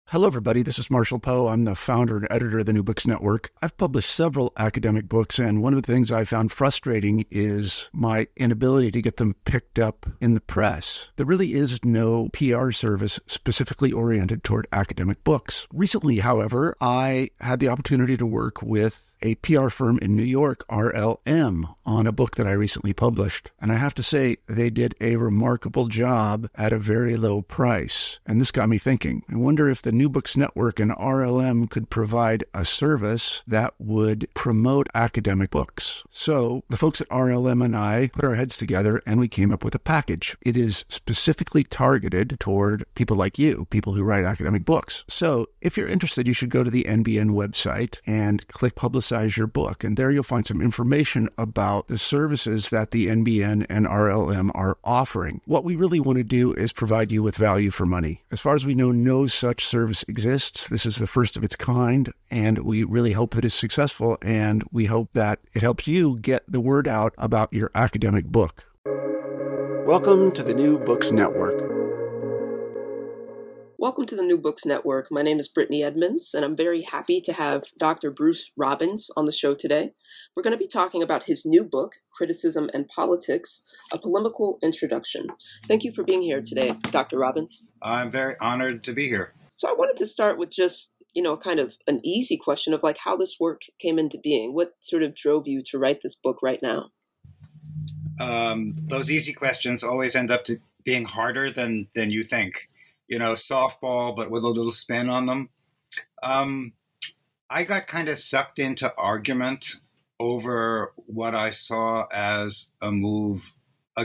Hello, everybody. This is Marshall Poe. I'm the founder and editor of the New Books Network. I've published several academic books, and one of the things I found frustrating is my inability to get them picked up in the press. There really is no PR service specifically oriented toward academic books. Recently, however, I had the opportunity to work with a PR firm in New York, RLM, on a book that I recently published. And I have to say, they did a remarkable job at a very low price. And this got me thinking. I wonder if the New Books Network and RLM could provide a service that would promote academic books. So the folks at RLM and I put our heads together and we came up with a package. It is specifically targeted toward people like you, people who write academic books. So if you're interested, you should go to the NBN website and click Publicize Your Book. And there you'll find some information about the services that the NBN and RLM are offering. What we really want to do is provide you with value for money. As far as we know, no such service exists. This is the first of its kind, and we really hope that it's successful, and we hope that it helps you get the word out about your academic book. Welcome to the New Books Network. Welcome to the New Books Network. My name is Brittany Edmonds, and I'm very happy to have Dr. Bruce Robbins on the show today. We're going to be talking about his new book, Criticism and Politics, A Polemical Introduction. Thank you for being here today, Dr. Robbins. I'm very honored to be here. So I wanted to start with just, kind of an easy question of how this work came into being. What sort of drove you to write this book right now? Those easy questions always end up being harder than you think. Softball, but with a little spin on them. I got kind of sucked into argument over what I saw as a move to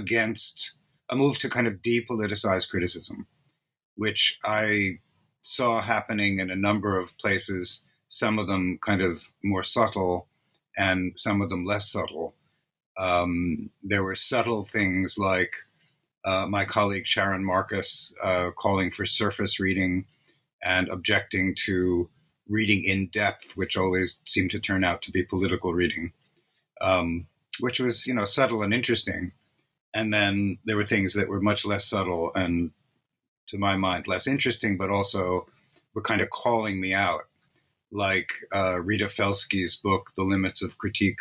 kind of depoliticize criticism, which I saw happening in a number of places, some of them kind of more subtle and some of them less subtle. There were subtle things like my colleague Sharon Marcus calling for surface reading and objecting to reading in depth, which always seemed to turn out to be political reading, which was, subtle and interesting. And then there were things that were much less subtle and, to my mind, less interesting, but also were kind of calling me out, like Rita Felsky's book, The Limits of Critique,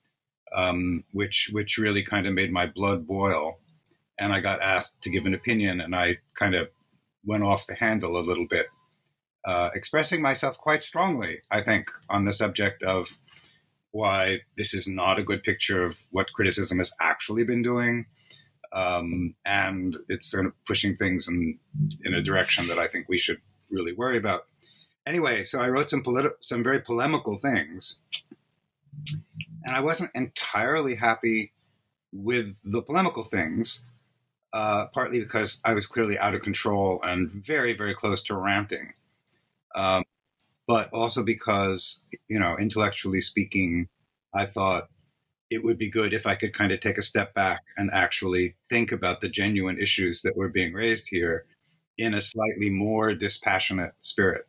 which really kind of made my blood boil. And I got asked to give an opinion, and I kind of went off the handle a little bit, expressing myself quite strongly, I think, on the subject of why this is not a good picture of what criticism has actually been doing. And it's sort of pushing things in a direction that I think we should really worry about. Anyway, so I wrote some very polemical things, and I wasn't entirely happy with the polemical things. Partly because I was clearly out of control and very, very close to ranting. But also because, intellectually speaking, I thought it would be good if I could kind of take a step back and actually think about the genuine issues that were being raised here in a slightly more dispassionate spirit.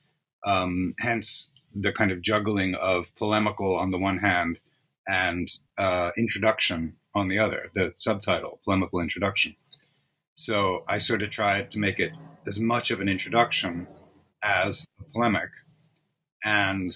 Hence the kind of juggling of polemical on the one hand and introduction on the other, the subtitle, Polemical Introduction. So I sort of tried to make it as much of an introduction as a polemic. And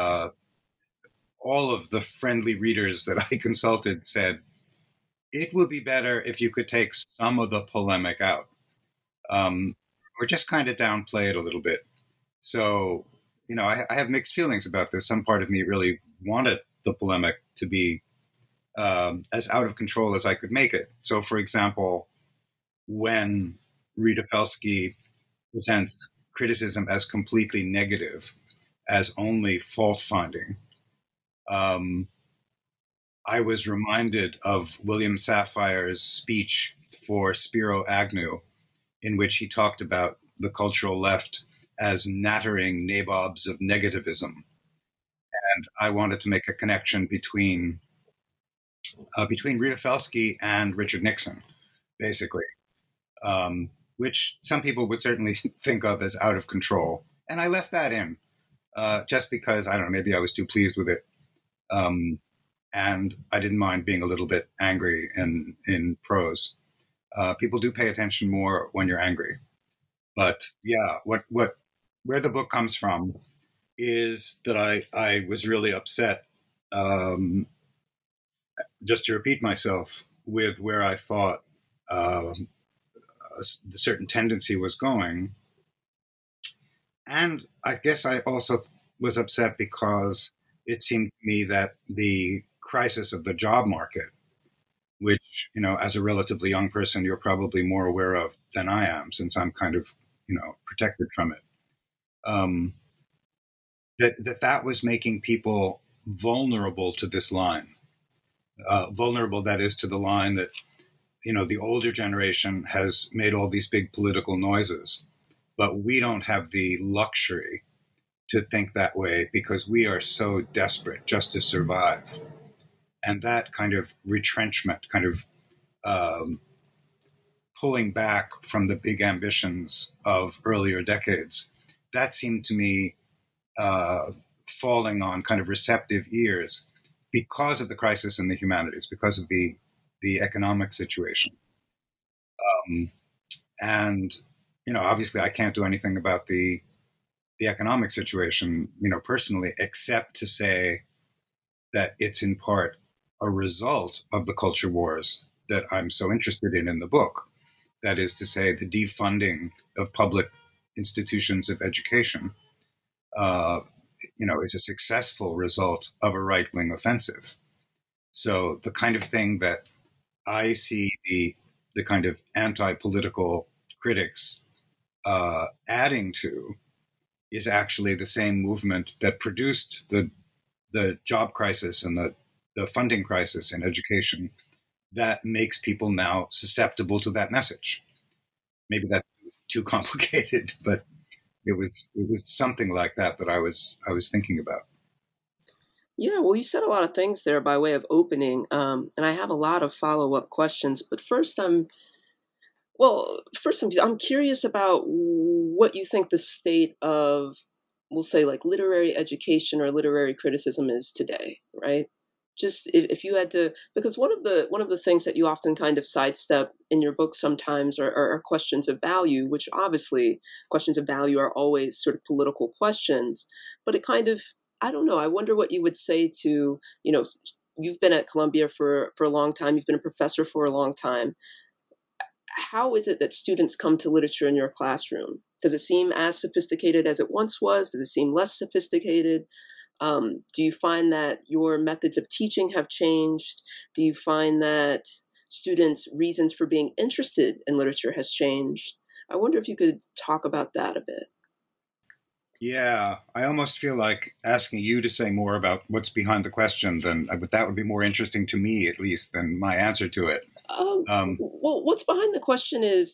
all of the friendly readers that I consulted said, it would be better if you could take some of the polemic out, or just kind of downplay it a little bit. So, I have mixed feelings about this. Some part of me really wanted the polemic to be as out of control as I could make it. So, for example, when Rita Felsky presents criticism as completely negative, as only fault-finding, I was reminded of William Safire's speech for Spiro Agnew, in which he talked about the cultural left as nattering nabobs of negativism. And I wanted to make a connection between Rita Felsky and Richard Nixon, basically, which some people would certainly think of as out of control. And I left that in just because, I don't know, maybe I was too pleased with it. And I didn't mind being a little bit angry in prose. People do pay attention more when you're angry. But yeah, what where the book comes from is that I was really upset, just to repeat myself, with where I thought the certain tendency was going. And I guess I also was upset because it seemed to me that the crisis of the job market, which, as a relatively young person, you're probably more aware of than I am, since I'm kind of, protected from it, that was making people vulnerable to this line. Vulnerable, that is, to the line that, the older generation has made all these big political noises, but we don't have the luxury to think that way because we are so desperate just to survive. And that kind of retrenchment, kind of pulling back from the big ambitions of earlier decades, that seemed to me falling on kind of receptive ears because of the crisis in the humanities, because of the economic situation. And, obviously I can't do anything about the economic situation, personally, except to say that it's in part a result of the culture wars that I'm so interested in the book. That is to say, the defunding of public institutions of education, is a successful result of a right-wing offensive. So the kind of thing that I see the kind of anti-political critics adding to is actually the same movement that produced the job crisis and the funding crisis in education that makes people now susceptible to that message. Maybe that's too complicated, but it was something like that I was thinking about. Yeah, well, you said a lot of things there by way of opening, and I have a lot of follow-up questions. But first, I'm curious about what you think the state of, we'll say, like literary education or literary criticism is today, right? Just if you had to, because one of the things that you often kind of sidestep in your book sometimes are questions of value, which obviously questions of value are always sort of political questions, but it kind of, I don't know, I wonder what you would say to, you've been at Columbia for a long time, you've been a professor for a long time. How is it that students come to literature in your classroom? Does it seem as sophisticated as it once was? Does it seem less sophisticated? Do you find that your methods of teaching have changed? Do you find that students' reasons for being interested in literature has changed? I wonder if you could talk about that a bit. Yeah, I almost feel like asking you to say more about what's behind the question but that would be more interesting to me, at least, than my answer to it. Well, what's behind the question is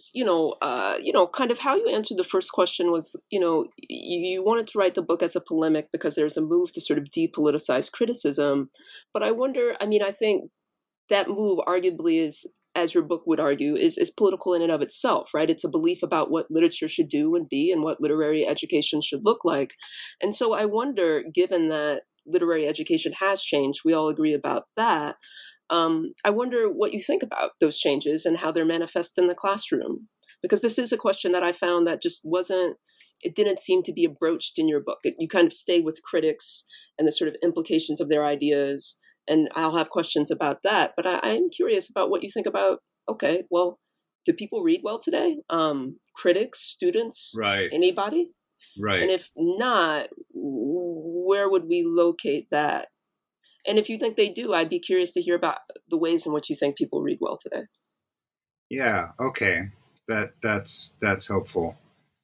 kind of how you answered the first question was, you wanted to write the book as a polemic because there's a move to sort of depoliticize criticism. But I wonder, I think that move arguably is, as your book would argue, is political in and of itself, right? It's a belief about what literature should do and be and what literary education should look like. And so I wonder, given that literary education has changed, we all agree about that. I wonder what you think about those changes and how they're manifest in the classroom, because this is a question that I found that just it didn't seem to be broached in your book. You kind of stay with critics and the sort of implications of their ideas, and I'll have questions about that. But I'm curious about what you think about, okay, well, do people read well today? Critics, students, right? Anybody? Right. And if not, where would we locate that? And if you think they do, I'd be curious to hear about the ways in which you think people read well today. Yeah, okay. That's helpful.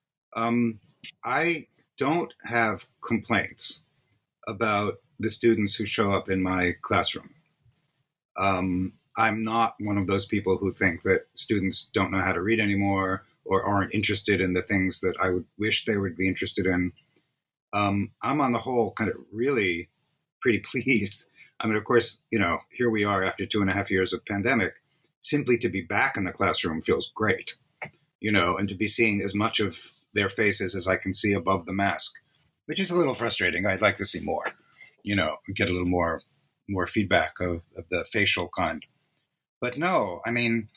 I don't have complaints about the students who show up in my classroom. I'm not one of those people who think that students don't know how to read anymore or aren't interested in the things that I would wish they would be interested in. I'm on the whole kind of really pretty pleased. Of course, here we are after 2.5 years of pandemic. Simply to be back in the classroom feels great, and to be seeing as much of their faces as I can see above the mask, which is a little frustrating. I'd like to see more, get a little more feedback of the facial kind. But no,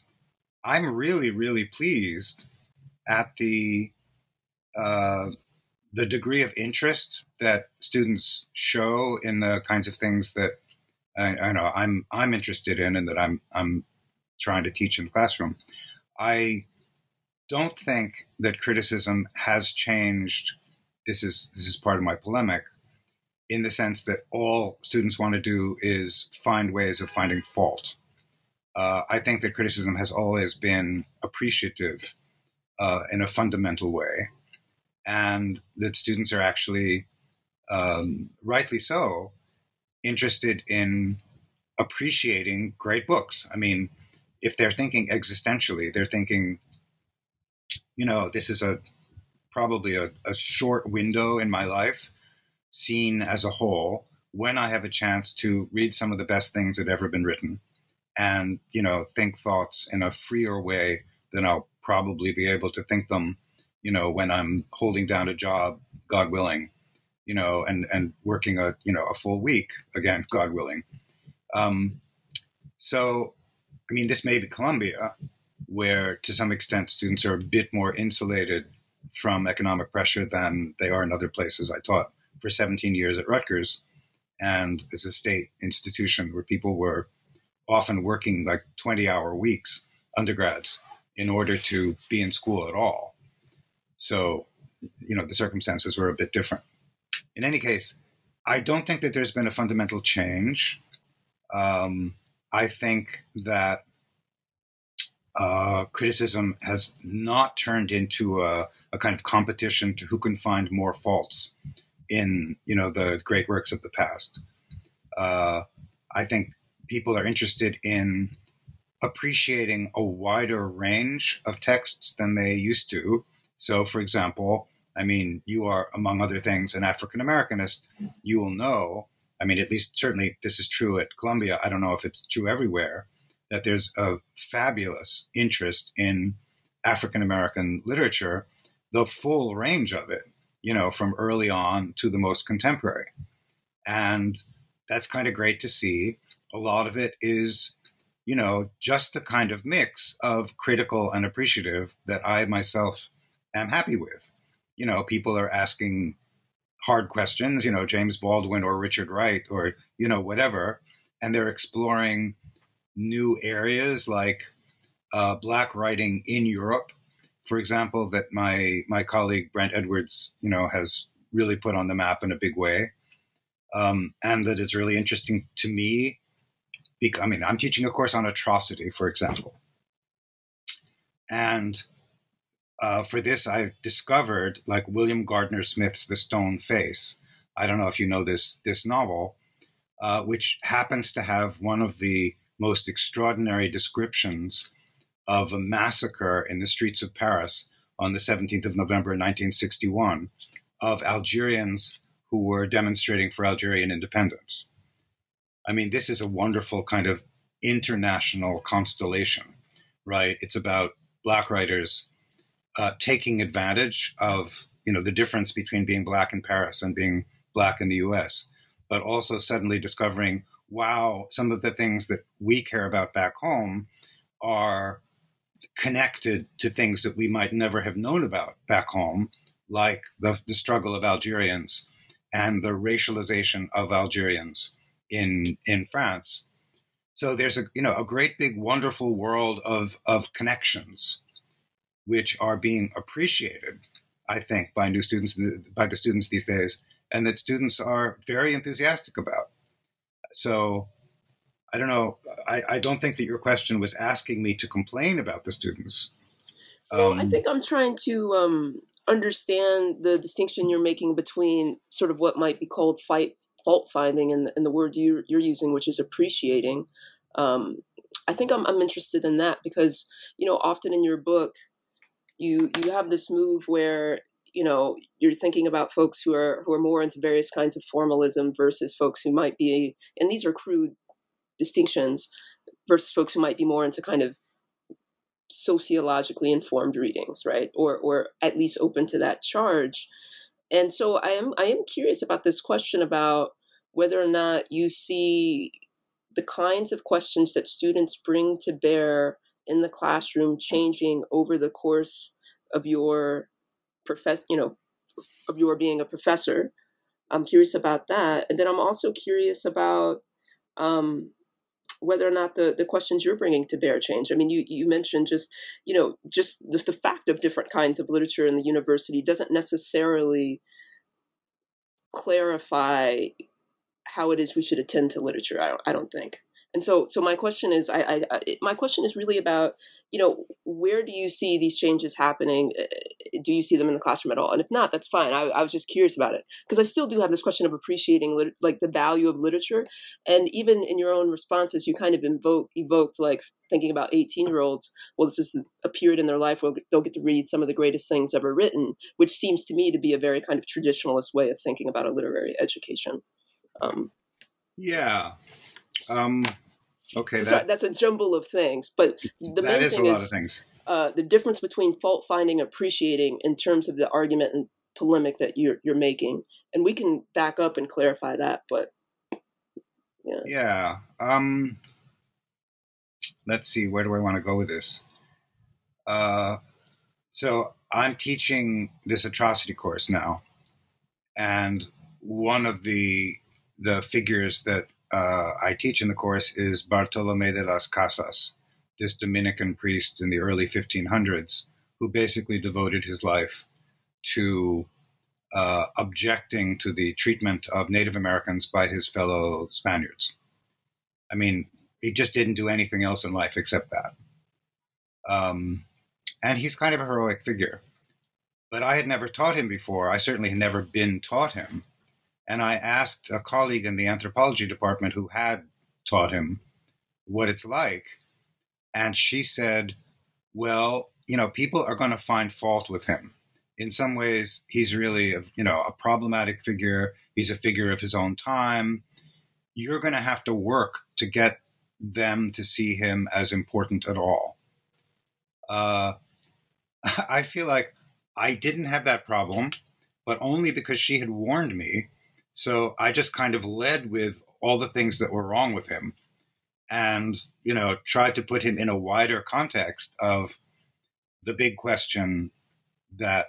I'm really, really pleased at the the degree of interest that students show in the kinds of things that I know I'm interested in and that I'm trying to teach in the classroom, I don't think that criticism has changed. This is part of my polemic, in the sense that all students want to do is find ways of finding fault. I think that criticism has always been appreciative in a fundamental way, and that students are actually, rightly so, interested in appreciating great books. I mean, if they're thinking existentially, they're thinking, this is probably a short window in my life, seen as a whole, when I have a chance to read some of the best things that have ever been written and, think thoughts in a freer way than I'll probably be able to think them, when I'm holding down a job, God willing, and working a full week, again, God willing. So, I mean, this may be Columbia, where to some extent students are a bit more insulated from economic pressure than they are in other places. I taught for 17 years at Rutgers, and it's a state institution where people were often working like 20-hour weeks, undergrads, in order to be in school at all. So, the circumstances were a bit different. In any case, I don't think that there's been a fundamental change. I think that criticism has not turned into a kind of competition to who can find more faults in, the great works of the past. I think people are interested in appreciating a wider range of texts than they used to. So, for example, I mean, you are, among other things, an African-Americanist. You will know, I mean, at least certainly this is true at Columbia. I don't know if it's true everywhere, that there's a fabulous interest in African-American literature, the full range of it, from early on to the most contemporary. And that's kind of great to see. A lot of it is, just the kind of mix of critical and appreciative that I myself am happy with. People are asking hard questions, James Baldwin or Richard Wright or, whatever, and they're exploring new areas like Black writing in Europe, for example, that my colleague Brent Edwards, has really put on the map in a big way, and that is really interesting to me. I'm teaching a course on atrocity, for example, and for this, I discovered, like, William Gardner Smith's The Stone Face. I don't know if you know this novel, which happens to have one of the most extraordinary descriptions of a massacre in the streets of Paris on the 17th of November, 1961, of Algerians who were demonstrating for Algerian independence. I mean, this is a wonderful kind of international constellation, right? It's about Black writers taking advantage of, the difference between being Black in Paris and being Black in the US, but also suddenly discovering, wow, some of the things that we care about back home are connected to things that we might never have known about back home, like the struggle of Algerians and the racialization of Algerians in France. So there's a great big wonderful world of connections which are being appreciated, I think, by the students these days, and that students are very enthusiastic about. So I don't know. I don't think that your question was asking me to complain about the students. Well, I think I'm trying to understand the distinction you're making between sort of what might be called fault finding and the word you're using, which is appreciating. I think I'm interested in that because, often in your book, you have this move where, you're thinking about folks who are more into various kinds of formalism versus folks who might be, and these are crude distinctions, versus folks who might be more into kind of sociologically informed readings, right? Or at least open to that charge. And so I am curious about this question about whether or not you see the kinds of questions that students bring to bear in the classroom changing over the course of your of your being a professor. I'm curious about that. And then I'm also curious about whether or not the questions you're bringing to bear change. I mean, you mentioned just the fact of different kinds of literature in the university doesn't necessarily clarify how it is we should attend to literature. I don't think. And so my question is, my question is really about, where do you see these changes happening? Do you see them in the classroom at all? And if not, that's fine. I was just curious about it because I still do have this question of appreciating like the value of literature. And even in your own responses, you kind of evoked like thinking about 18-year-olds. Well, this is a period in their life where they'll get to read some of the greatest things ever written, which seems to me to be a very kind of traditionalist way of thinking about a literary education. Okay, that's a jumble of things, but the main is thing a lot of things. The difference between fault finding and appreciating in terms of the argument and polemic that you're making, and we can back up and clarify that. But let's see, where do I want to go with this? So I'm teaching this atrocity course now, and one of the figures that I teach in the course is Bartolomé de las Casas, this Dominican priest in the early 1500s who basically devoted his life to objecting to the treatment of Native Americans by his fellow Spaniards. I mean, he just didn't do anything else in life except that. And he's kind of a heroic figure. But I had never taught him before. I certainly had never been taught him. And I asked a colleague in the anthropology department who had taught him what it's like. And she said, well, people are going to find fault with him. In some ways, he's really, a problematic figure. He's a figure of his own time. You're going to have to work to get them to see him as important at all. I feel like I didn't have that problem, but only because she had warned me. So I just kind of led with all the things that were wrong with him and, tried to put him in a wider context of the big question that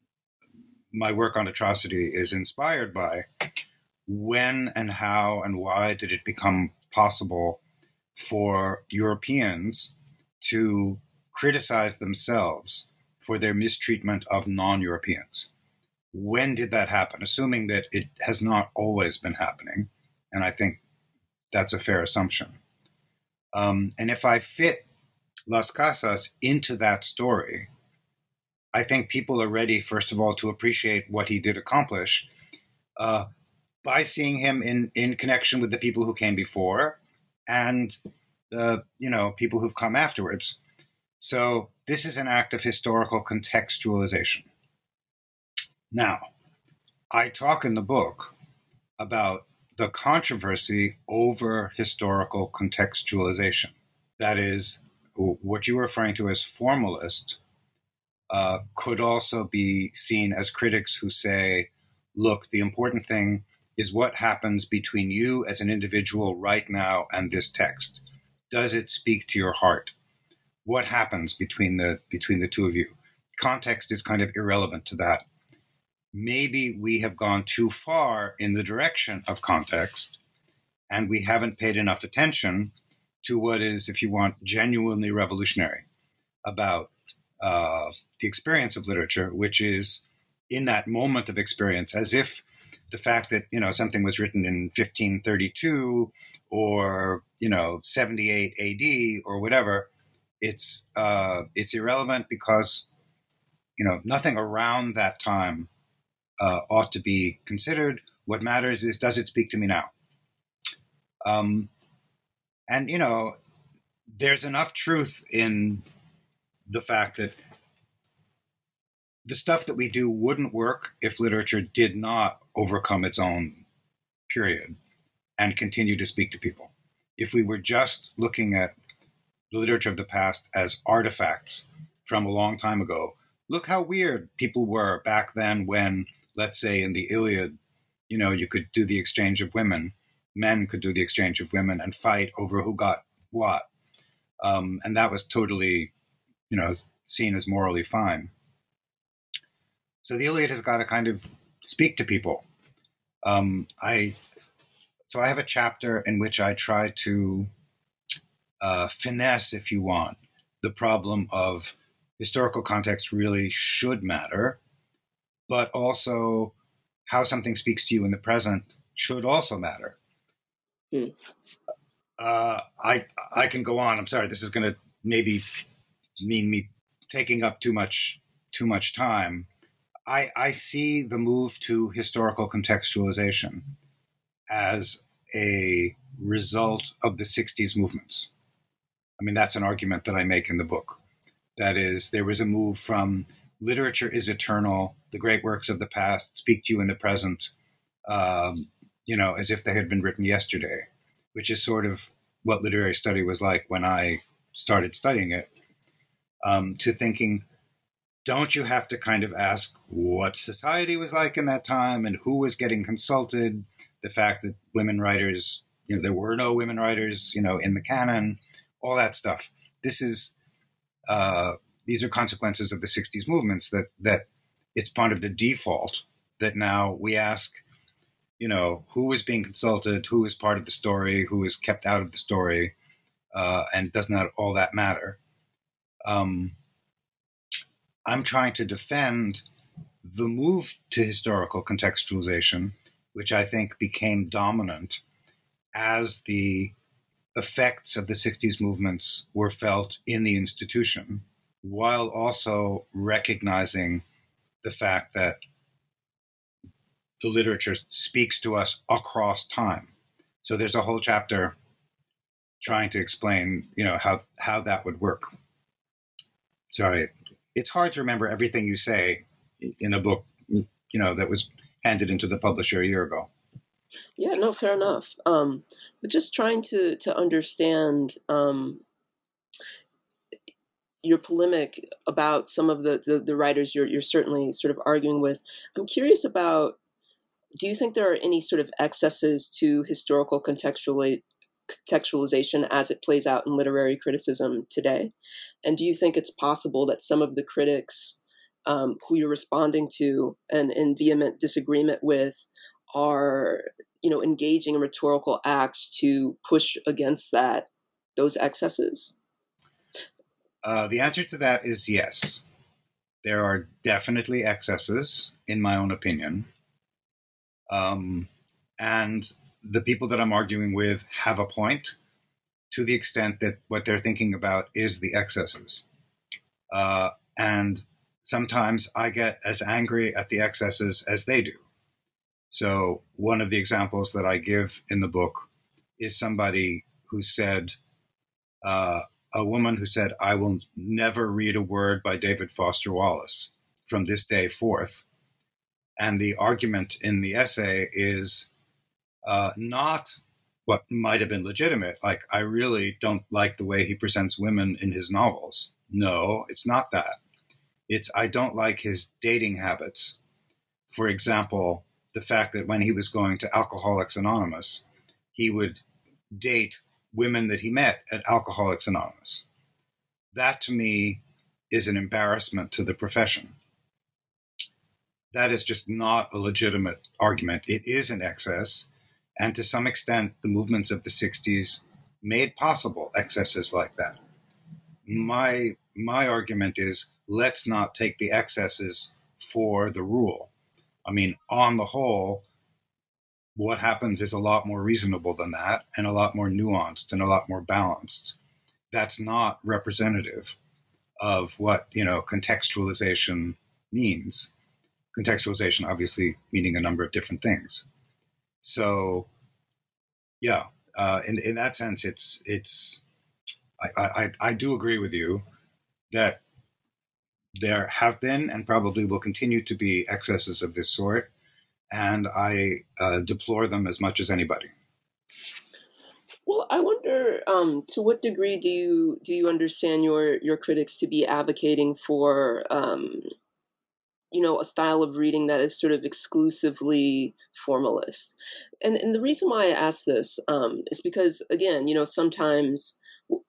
my work on atrocity is inspired by. When and how and why did it become possible for Europeans to criticize themselves for their mistreatment of non-Europeans? When did that happen? Assuming that it has not always been happening. And I think that's a fair assumption. And if I fit Las Casas into that story, I think people are ready, first of all, to appreciate what he did accomplish by seeing him in connection with the people who came before and, people who've come afterwards. So this is an act of historical contextualization. Now, I talk in the book about the controversy over historical contextualization. That is, what you were referring to as formalist could also be seen as critics who say, look, the important thing is what happens between you as an individual right now and this text. Does it speak to your heart? What happens between the two of you? Context is kind of irrelevant to that. Maybe we have gone too far in the direction of context, and we haven't paid enough attention to what is, if you want, genuinely revolutionary about the experience of literature, which is in that moment of experience, as if the fact that, something was written in 1532 or, 78 AD or whatever, it's irrelevant because, nothing around that time ought to be considered. What matters is, does it speak to me now? And, there's enough truth in the fact that the stuff that we do wouldn't work if literature did not overcome its own period and continue to speak to people. If we were just looking at the literature of the past as artifacts from a long time ago, look how weird people were back then when, let's say in the Iliad, you could do the exchange of women. Men could do the exchange of women and fight over who got what. And that was totally, seen as morally fine. So the Iliad has got to kind of speak to people. I have a chapter in which I try to finesse, if you want, the problem of historical context really should matter, but also how something speaks to you in the present should also matter. Hmm. I can go on. I'm sorry. This is going to maybe mean me taking up too much time. I see the move to historical contextualization as a result of the 60s movements. I mean, that's an argument that I make in the book. That is, there was a move from literature is eternal, the great works of the past speak to you in the present, as if they had been written yesterday, which is sort of what literary study was like when I started studying it, to thinking, don't you have to kind of ask what society was like in that time and who was getting consulted, the fact that women writers, there were no women writers, in the canon, all that stuff. These are consequences of the 60s movements that it's part of the default that now we ask, who was being consulted, who is part of the story, who is kept out of the story, and does not all that matter. I'm trying to defend the move to historical contextualization, which I think became dominant as the effects of the 60s movements were felt in the institution, while also recognizing the fact that the literature speaks to us across time. So there's a whole chapter trying to explain, how that would work. Sorry, it's hard to remember everything you say in a book, that was handed into the publisher a year ago. Yeah, no, fair enough. But just trying to understand your polemic about some of the writers you're certainly sort of arguing with. I'm curious about, do you think there are any sort of excesses to historical contextualization as it plays out in literary criticism today? And do you think it's possible that some of the critics who you're responding to and in vehement disagreement with are, engaging in rhetorical acts to push against those excesses? The answer to that is yes. There are definitely excesses, in my own opinion. And the people that I'm arguing with have a point to the extent that what they're thinking about is the excesses. And sometimes I get as angry at the excesses as they do. So one of the examples that I give in the book is somebody who said, a woman who said, I will never read a word by David Foster Wallace from this day forth. And the argument in the essay is not what might have been legitimate, like, I really don't like the way he presents women in his novels. No, it's not that. It's, I don't like his dating habits. For example, the fact that when he was going to Alcoholics Anonymous, he would date women that he met at Alcoholics Anonymous. That, to me, is an embarrassment to the profession. That is just not a legitimate argument. It is an excess, and to some extent, the movements of the 60s made possible excesses like that. My argument is, let's not take the excesses for the rule. I mean, on the whole, what happens is a lot more reasonable than that, and a lot more nuanced and a lot more balanced. That's not representative of what, contextualization means. Contextualization obviously meaning a number of different things. So, yeah, in that sense, I do agree with you that there have been and probably will continue to be excesses of this sort, and I deplore them as much as anybody. Well, I wonder, to what degree do you understand your critics to be advocating for, a style of reading that is sort of exclusively formalist? And the reason why I ask this is because, again, sometimes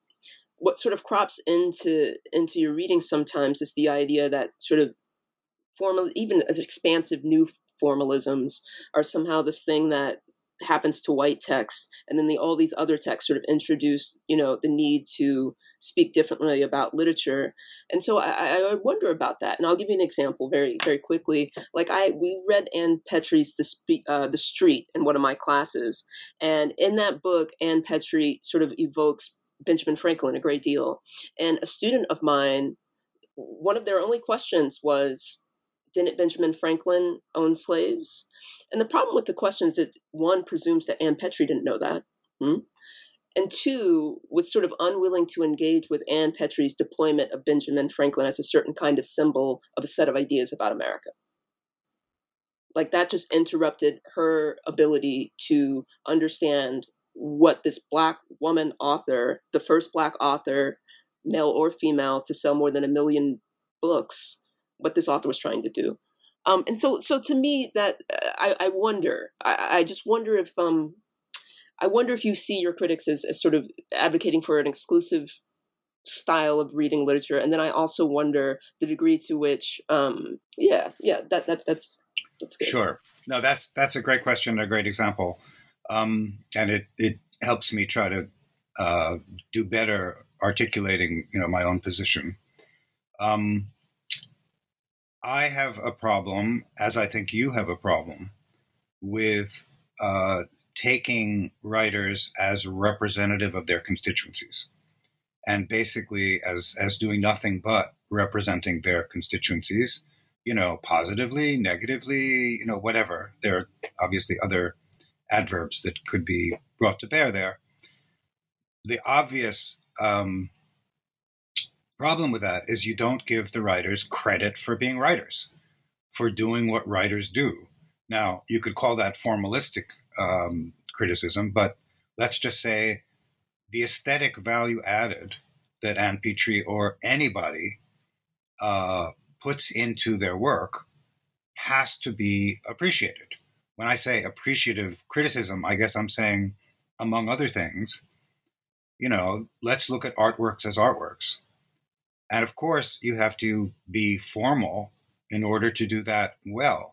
what sort of crops into your reading sometimes is the idea that sort of formal, even as expansive new formalisms are somehow this thing that happens to white texts, and then all these other texts sort of introduce, the need to speak differently about literature. And so I wonder about that. And I'll give you an example very, very quickly. Like we read Ann Petry's The Street in one of my classes. And in that book, Ann Petry sort of evokes Benjamin Franklin a great deal. And a student of mine, one of their only questions was, didn't Benjamin Franklin own slaves? And the problem with the question is that, one, presumes that Ann Petry didn't know that. And two, was sort of unwilling to engage with Ann Petry's deployment of Benjamin Franklin as a certain kind of symbol of a set of ideas about America. Like that just interrupted her ability to understand what this Black woman author, the first Black author, male or female, to sell more than 1 million books, what this author was trying to do. And so to me, that I wonder, I just wonder if, I wonder if you see your critics as sort of advocating for an exclusive style of reading literature. And then I also wonder the degree to which, that's good. Sure. No, that's a great question, a great example. And it helps me try to do better articulating, my own position. I have a problem, as I think you have a problem, with taking writers as representative of their constituencies, and basically as doing nothing but representing their constituencies, positively, negatively, whatever. There are obviously other adverbs that could be brought to bear there. The obvious problem with that is you don't give the writers credit for being writers, for doing what writers do. Now, you could call that formalistic criticism, but let's just say the aesthetic value added that Ann Petry or anybody puts into their work has to be appreciated. When I say appreciative criticism, I guess I'm saying, among other things, let's look at artworks as artworks. And of course, you have to be formal in order to do that well.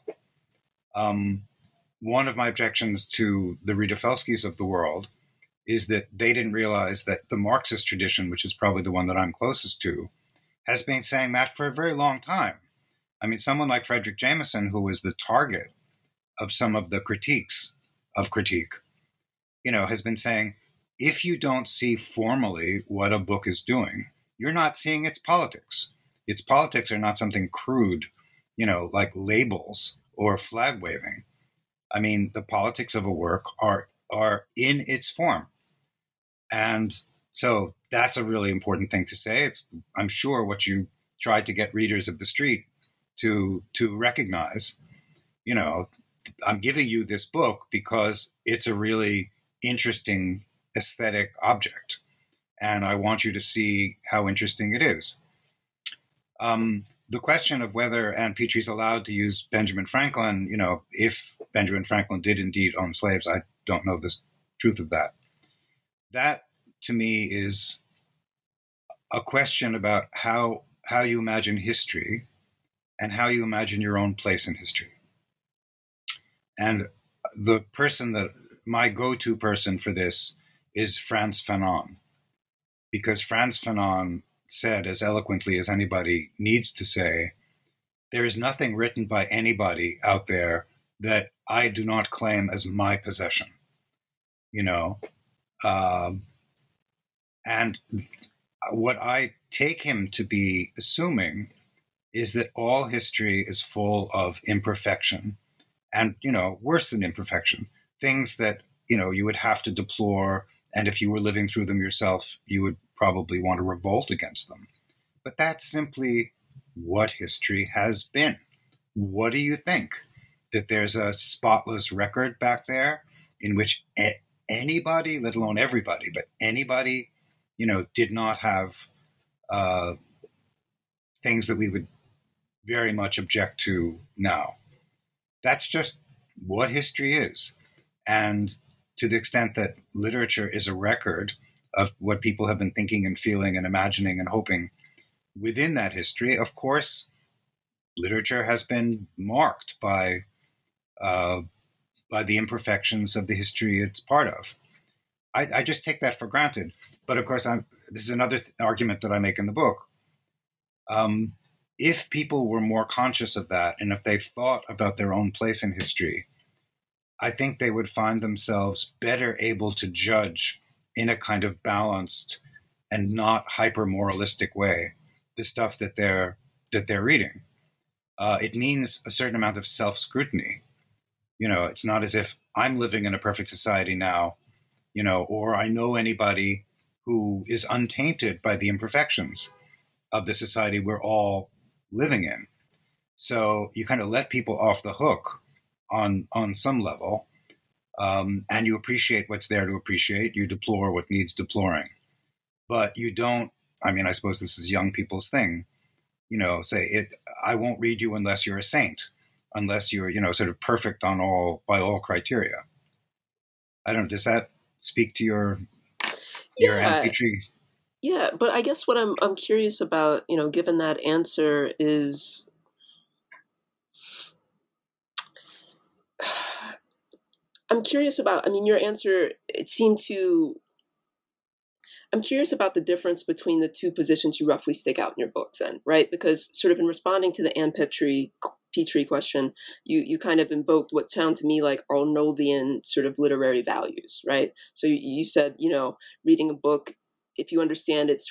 One of my objections to the Rita Felskis of the world is that they didn't realize that the Marxist tradition, which is probably the one that I'm closest to, has been saying that for a very long time. I mean, someone like Frederick Jameson, who was the target of some of the critiques of critique, has been saying, if you don't see formally what a book is doing, you're not seeing its politics. Its politics are not something crude, like labels or flag waving. I mean, the politics of a work are in its form. And so that's a really important thing to say. It's, I'm sure, what you tried to get readers of The Street to recognize. I'm giving you this book because it's a really interesting aesthetic object, and I want you to see how interesting it is. The question of whether Ann Petry's allowed to use Benjamin Franklin, if Benjamin Franklin did indeed own slaves, I don't know the truth of that. That, to me, is a question about how you imagine history and how you imagine your own place in history. And the person that my go-to person for this is Frantz Fanon, because Frantz Fanon said as eloquently as anybody needs to say, there is nothing written by anybody out there that I do not claim as my possession, and what I take him to be assuming is that all history is full of imperfection and, worse than imperfection, things that, you would have to deplore. And if you were living through them yourself, you would probably want to revolt against them. But that's simply what history has been. What do you think? That there's a spotless record back there in which anybody, let alone everybody, but anybody, did not have things that we would very much object to now. That's just what history is. And to the extent that literature is a record of what people have been thinking and feeling and imagining and hoping within that history, of course, literature has been marked by the imperfections of the history it's part of. I just take that for granted. But of course, this is another argument that I make in the book. If people were more conscious of that, and if they thought about their own place in history, I think they would find themselves better able to judge in a kind of balanced and not hyper-moralistic way the stuff that they're reading. It means a certain amount of self-scrutiny. It's not as if I'm living in a perfect society now, or I know anybody who is untainted by the imperfections of the society we're all living in. So you kind of let people off the hook on some level, and you appreciate what's there to appreciate. You deplore what needs deploring. But you don't, I suppose this is young people's thing, say, I won't read you unless you're a saint, unless you're, sort of perfect by all criteria. I don't know, does that speak to your Ann Petry? Yeah, but I guess what I'm curious about, given that answer is, I'm curious about, your answer, I'm curious about the difference between the two positions you roughly stake out in your book then, right? Because sort of in responding to the Ann Petry question, you kind of invoked what sound to me like Arnoldian sort of literary values, right? So you said, reading a book, if you understand it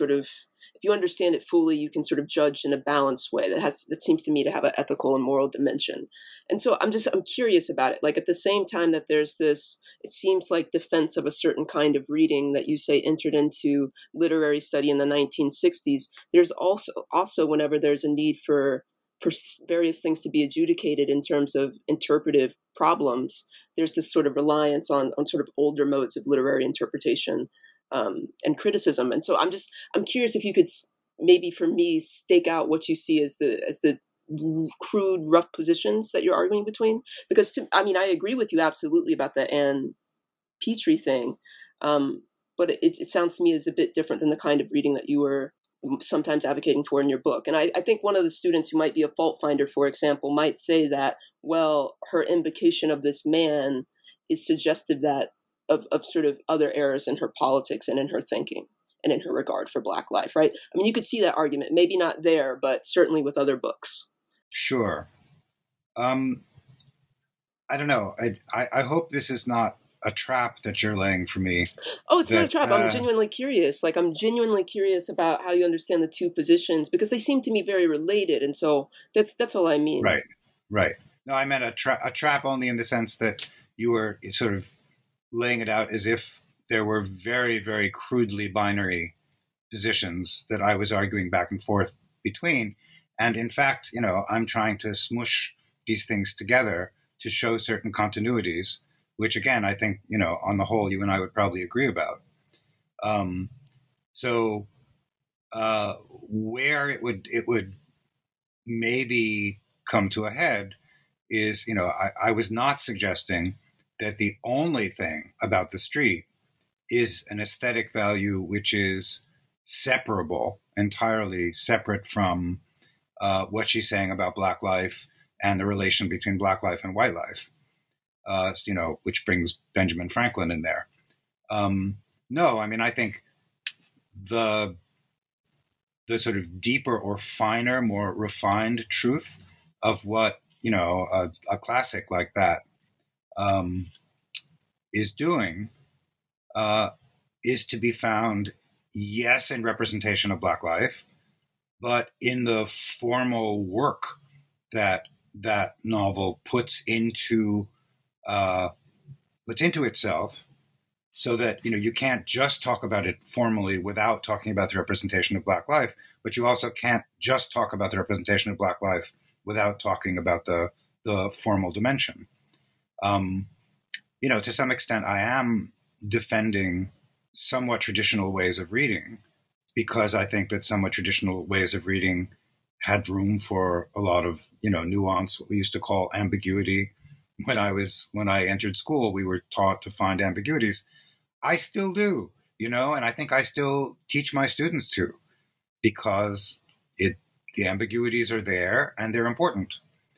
fully, you can sort of judge in a balanced way that seems to me to have an ethical and moral dimension. And so I'm curious about it. Like at the same time that there's this, it seems like defense of a certain kind of reading that you say entered into literary study in the 1960s, there's also whenever there's a need for various things to be adjudicated in terms of interpretive problems, there's this sort of reliance on sort of older modes of literary interpretation and criticism. And so I'm curious if you could maybe for me stake out what you see as the crude, rough positions that you're arguing between. Because I agree with you absolutely about the Ann Petry thing, but it sounds to me as a bit different than the kind of reading that you were sometimes advocating for in your book. And I think one of the students who might be a fault finder, for example, might say that, well, her invocation of this man is suggestive that of sort of other errors in her politics and in her thinking and in her regard for Black life, right? You could see that argument, maybe not there, but certainly with other books. Sure. I don't know. I hope this is not a trap that you're laying for me. Oh, it's not a trap. I'm genuinely curious. I'm genuinely curious about how you understand the two positions because they seem to me very related. And so that's all I mean. Right. No, I meant a trap only in the sense that you were sort of laying it out as if there were very, very crudely binary positions that I was arguing back and forth between. And in fact, I'm trying to smush these things together to show certain continuities, which again, I think, on the whole, you and I would probably agree about. So where it would maybe come to a head is, I was not suggesting that the only thing about the street is an aesthetic value which is separable, entirely separate from what she's saying about Black life and the relation between Black life and white life, which brings Benjamin Franklin in there. No, I think the sort of deeper or finer, more refined truth of what, a classic like that is doing is to be found, yes, in representation of Black life, but in the formal work that that novel puts into itself, so that you can't just talk about it formally without talking about the representation of Black life, but you also can't just talk about the representation of Black life without talking about the formal dimension. To some extent, I am defending somewhat traditional ways of reading because I think that somewhat traditional ways of reading had room for a lot of, nuance, what we used to call ambiguity. When I entered school, we were taught to find ambiguities. I still do, and I think I still teach my students to, because the ambiguities are there and they're important.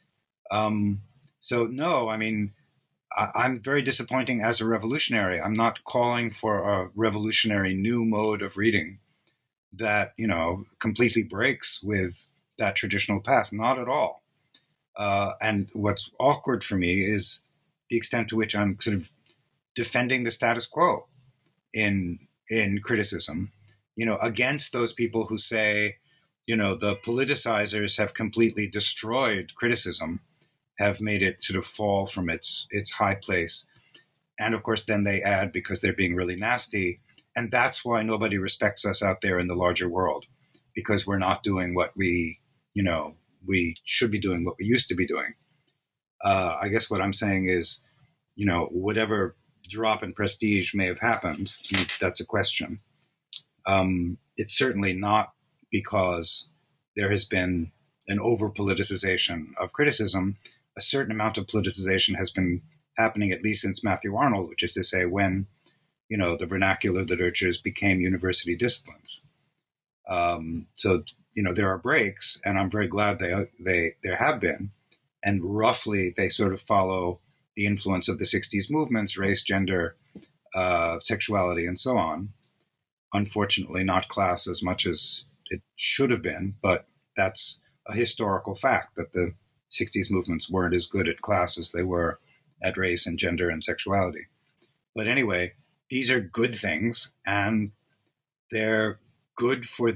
So no, I mean, I'm very disappointing as a revolutionary. I'm not calling for a revolutionary new mode of reading that, completely breaks with that traditional past. Not at all. And what's awkward for me is the extent to which I'm sort of defending the status quo in criticism, against those people who say, the politicizers have completely destroyed criticism, have made it sort of fall from its high place. And of course, then they add, because they're being really nasty, and that's why nobody respects us out there in the larger world, because we're not doing what we should be doing, what we used to be doing. I guess what I'm saying is, whatever drop in prestige may have happened, that's a question. It's certainly not because there has been an over-politicization of criticism. A certain amount of politicization has been happening at least since Matthew Arnold, which is to say when, the vernacular literatures became university disciplines. So, there are breaks, and I'm very glad there have been. And roughly they sort of follow the influence of the 60s movements, race, gender, sexuality, and so on. Unfortunately, not class as much as it should have been, but that's a historical fact that the 60s movements weren't as good at class as they were at race and gender and sexuality. But anyway, these are good things, and they're good for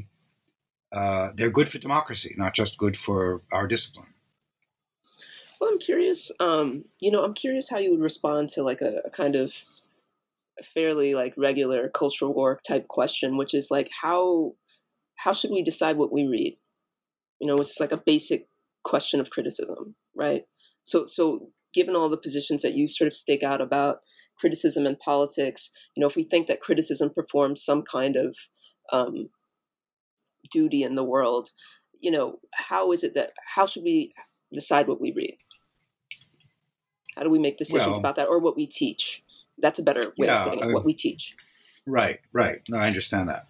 democracy, not just good for our discipline. Well, I'm curious. I'm curious how you would respond to like a kind of fairly like regular cultural war type question, which is like how should we decide what we read? It's like a basic question of criticism, right? So given all the positions that you sort of stake out about criticism and politics, if we think that criticism performs some kind of duty in the world, how should we decide what we read? How do we make decisions about that, or what we teach? That's a better way of putting it, what we teach. Right. No, I understand that.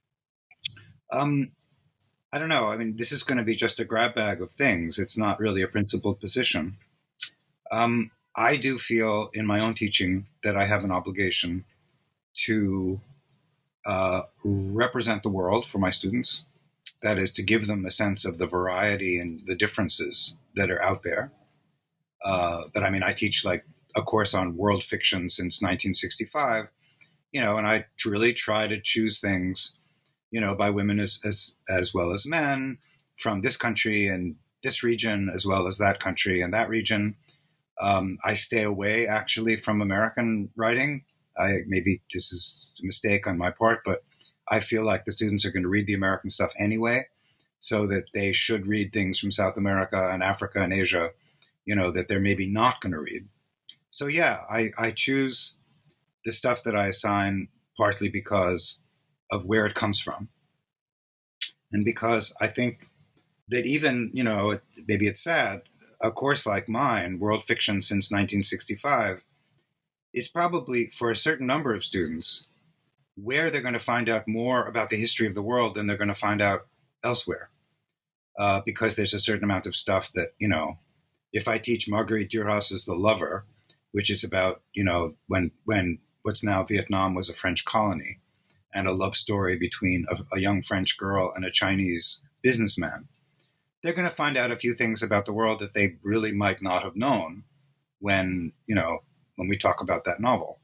I don't know. I mean, this is going to be just a grab bag of things. It's not really a principled position. I do feel in my own teaching that I have an obligation to represent the world for my students. That is, to give them a sense of the variety and the differences that are out there. But I mean, I teach like a course on world fiction since 1965, and I really try to choose things, by women as well as men, from this country and this region, as well as that country and that region. I stay away actually from American writing. Maybe this is a mistake on my part, but I feel like the students are going to read the American stuff anyway, so that they should read things from South America and Africa and Asia, that they're maybe not going to read. So yeah, I choose the stuff that I assign partly because of where it comes from. And because I think that even, maybe it's sad, a course like mine, World Fiction since 1965, is probably for a certain number of students where they're going to find out more about the history of the world than they're going to find out elsewhere. Because there's a certain amount of stuff that, if I teach Marguerite Duras' The Lover, which is about, when what's now Vietnam was a French colony, and a love story between a young French girl and a Chinese businessman, they're going to find out a few things about the world that they really might not have known when we talk about that novel.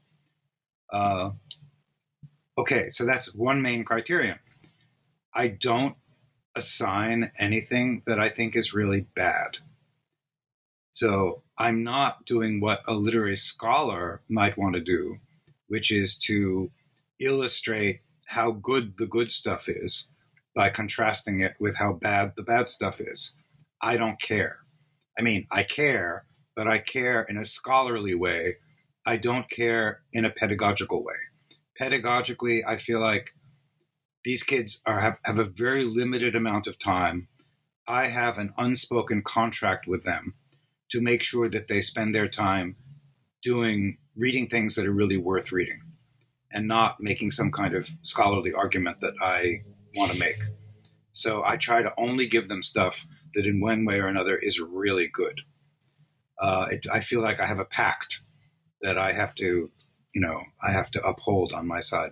Okay, so that's one main criterion. I don't assign anything that I think is really bad. So I'm not doing what a literary scholar might want to do, which is to illustrate how good the good stuff is by contrasting it with how bad the bad stuff is. I don't care. I mean, I care, but I care in a scholarly way. I don't care in a pedagogical way. Pedagogically, I feel like these kids have a very limited amount of time. I have an unspoken contract with them to make sure that they spend their time reading things that are really worth reading, and not making some kind of scholarly argument that I want to make. So I try to only give them stuff that in one way or another is really good. I feel like I have a pact that I have to uphold on my side.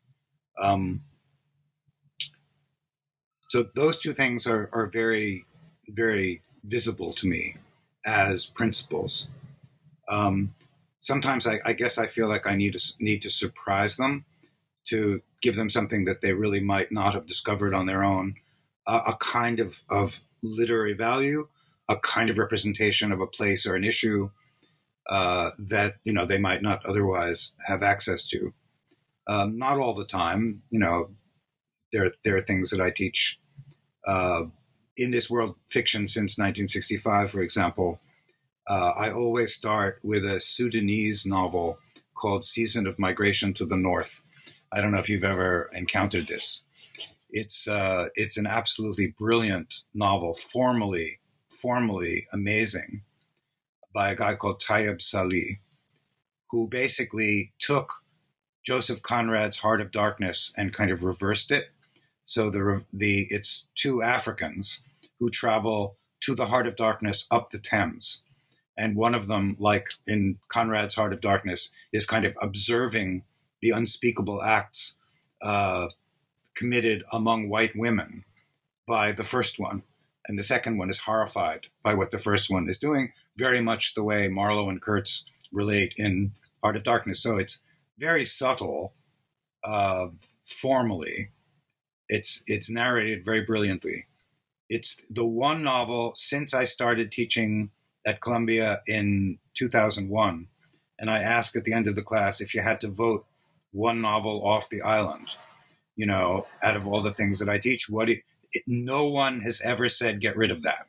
So those two things are very, very visible to me as principles. Sometimes I guess I feel like I need to surprise them, to give them something that they really might not have discovered on their own, a kind of literary value, a kind of representation of a place or an issue that they might not otherwise have access to. Not all the time. There are things that I teach in this world fiction since 1965, for example. I always start with a Sudanese novel called Season of Migration to the North. I don't know if you've ever encountered this. It's an absolutely brilliant novel, formally amazing, by a guy called Tayeb Salih, who basically took Joseph Conrad's Heart of Darkness and kind of reversed it. So it's two Africans who travel to the Heart of Darkness up the Thames. And one of them, like in Conrad's Heart of Darkness, is kind of observing the unspeakable acts committed among white women by the first one. And the second one is horrified by what the first one is doing, very much the way Marlowe and Kurtz relate in Heart of Darkness. So it's very subtle, formally. It's narrated very brilliantly. It's the one novel since I started teaching at Columbia in 2001, and I ask at the end of the class, if you had to vote one novel off the island, out of all the things that I teach, no one has ever said get rid of that.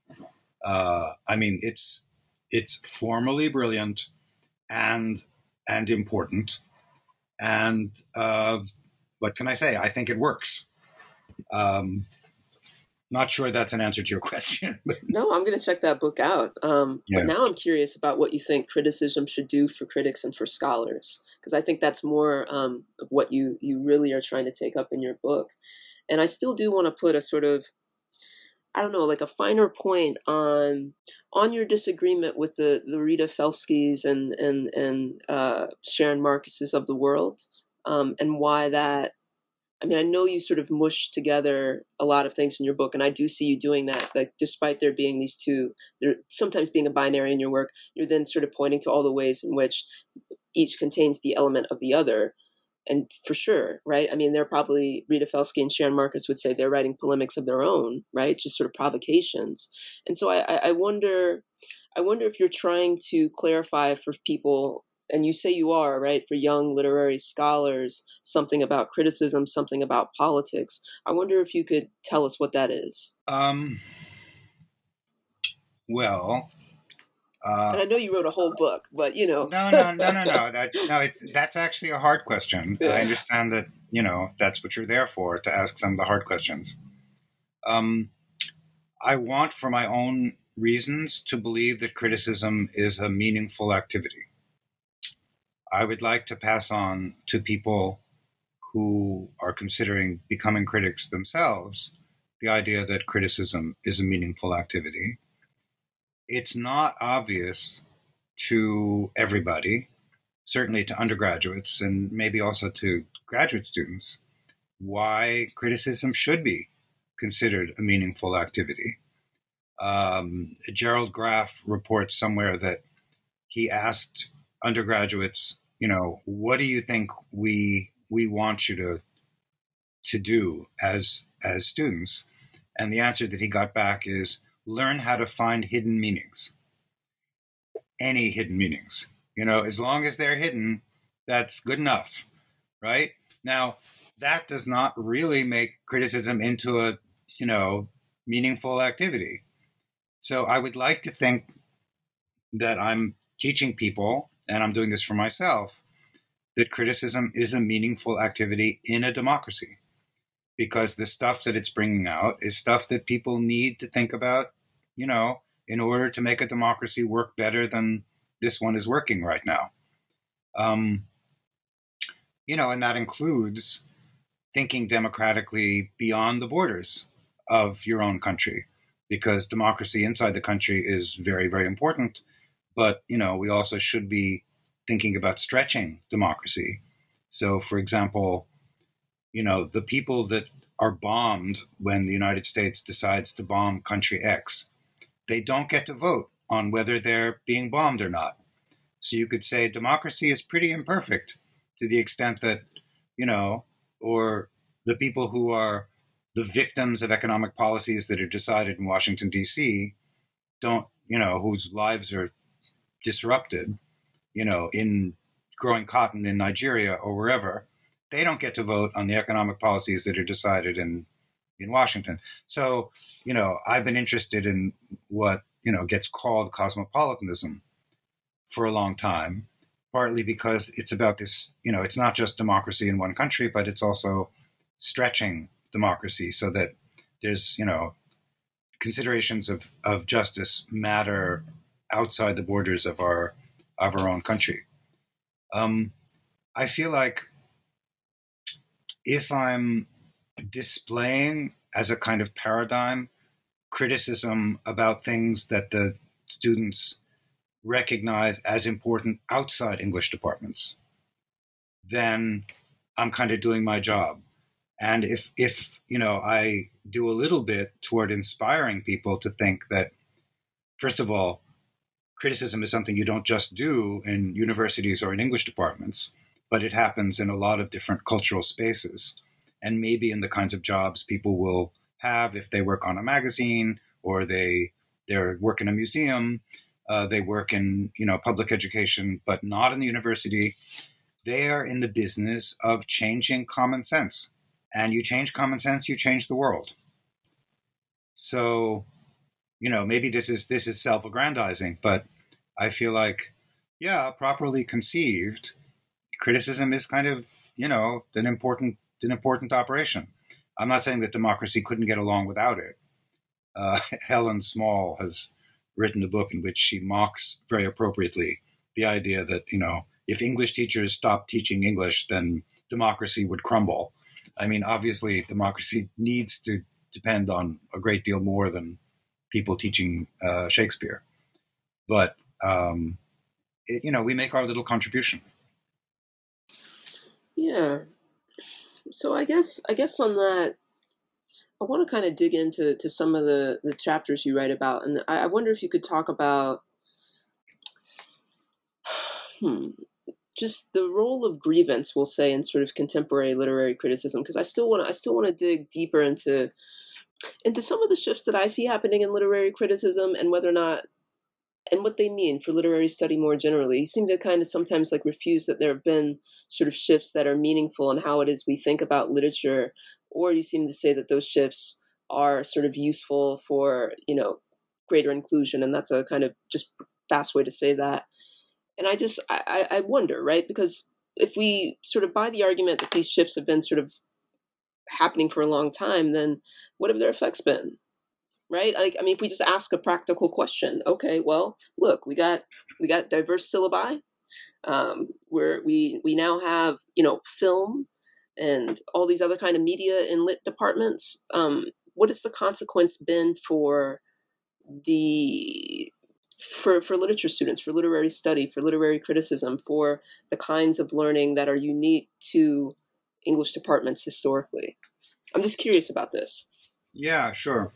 It's formally brilliant and important, and what can I say? I think it works. Not sure that's an answer to your question. No, I'm going to check that book out. But now I'm curious about what you think criticism should do for critics and for scholars, because I think that's more of what you really are trying to take up in your book. And I still do want to put a sort of, I don't know, like a finer point on your disagreement with the Rita Felskis and Sharon Marcuses of the world, and why that. I mean, I know you sort of mush together a lot of things in your book, and I do see you doing that. Like, despite there being these two, there sometimes being a binary in your work, you're then sort of pointing to all the ways in which each contains the element of the other. And for sure, right? I mean, they're probably, Rita Felski and Sharon Marcus would say they're writing polemics of their own, right? Just sort of provocations. And so I wonder if you're trying to clarify for people, and you say you are, right, for young literary scholars, something about criticism, something about politics. I wonder if you could tell us what that is. Well, and I know you wrote a whole book, but No. That's actually a hard question. Yeah. I understand that, that's what you're there for, to ask some of the hard questions. I want, for my own reasons, to believe that criticism is a meaningful activity. I would like to pass on to people who are considering becoming critics themselves the idea that criticism is a meaningful activity. It's not obvious to everybody, certainly to undergraduates and maybe also to graduate students, why criticism should be considered a meaningful activity. Gerald Graff reports somewhere that he asked undergraduates, what do you think we want you to do as students? And the answer that he got back is, learn how to find hidden meanings. Any hidden meanings. As long as they're hidden, that's good enough, right? Now, that does not really make criticism into a, meaningful activity. So I would like to think that I'm teaching people, and I'm doing this for myself, that criticism is a meaningful activity in a democracy, because the stuff that it's bringing out is stuff that people need to think about, in order to make a democracy work better than this one is working right now. And that includes thinking democratically beyond the borders of your own country, because democracy inside the country is very, very important. But, we also should be thinking about stretching democracy. So, for example, the people that are bombed when the United States decides to bomb country X, they don't get to vote on whether they're being bombed or not. So you could say democracy is pretty imperfect to the extent that, or the people who are the victims of economic policies that are decided in Washington, D.C., whose lives are disrupted, in growing cotton in Nigeria or wherever, they don't get to vote on the economic policies that are decided in Washington. So, I've been interested in what, gets called cosmopolitanism for a long time, partly because it's about this, it's not just democracy in one country, but it's also stretching democracy so that there's, considerations of justice matter outside the borders of our own country. I feel like if I'm displaying as a kind of paradigm criticism about things that the students recognize as important outside English departments, then I'm kind of doing my job. And if I do a little bit toward inspiring people to think that, first of all, criticism is something you don't just do in universities or in English departments, but it happens in a lot of different cultural spaces, and maybe in the kinds of jobs people will have if they work on a magazine, or they work in a museum, they work in public education, but not in the university. They are in the business of changing common sense, and you change common sense, you change the world. So, maybe this is self-aggrandizing, but I feel like, properly conceived, criticism is kind of, an important operation. I'm not saying that democracy couldn't get along without it. Helen Small has written a book in which she mocks very appropriately the idea that, if English teachers stopped teaching English, then democracy would crumble. I mean, obviously, democracy needs to depend on a great deal more than people teaching Shakespeare. But, we make our little contribution. Yeah. So I guess on that, I want to kind of dig into some of the chapters you write about. And I wonder if you could talk about just the role of grievance, we'll say, in sort of contemporary literary criticism, because I still want to dig deeper into some of the shifts that I see happening in literary criticism, and whether or not, and what they mean for literary study more generally. You seem to kind of sometimes refuse that there have been sort of shifts that are meaningful in how it is we think about literature, or you seem to say that those shifts are sort of useful for, greater inclusion, and that's a kind of just fast way to say that. And I wonder, right? Because if we sort of buy the argument that these shifts have been sort of happening for a long time, then what have their effects been? Right? If we just ask a practical question, okay, well, look, we got diverse syllabi. We now have, film and all these other kind of media in lit departments. What has the consequence been for literature students, for literary study, for literary criticism, for the kinds of learning that are unique to English departments historically? I'm just curious about this. Yeah, sure.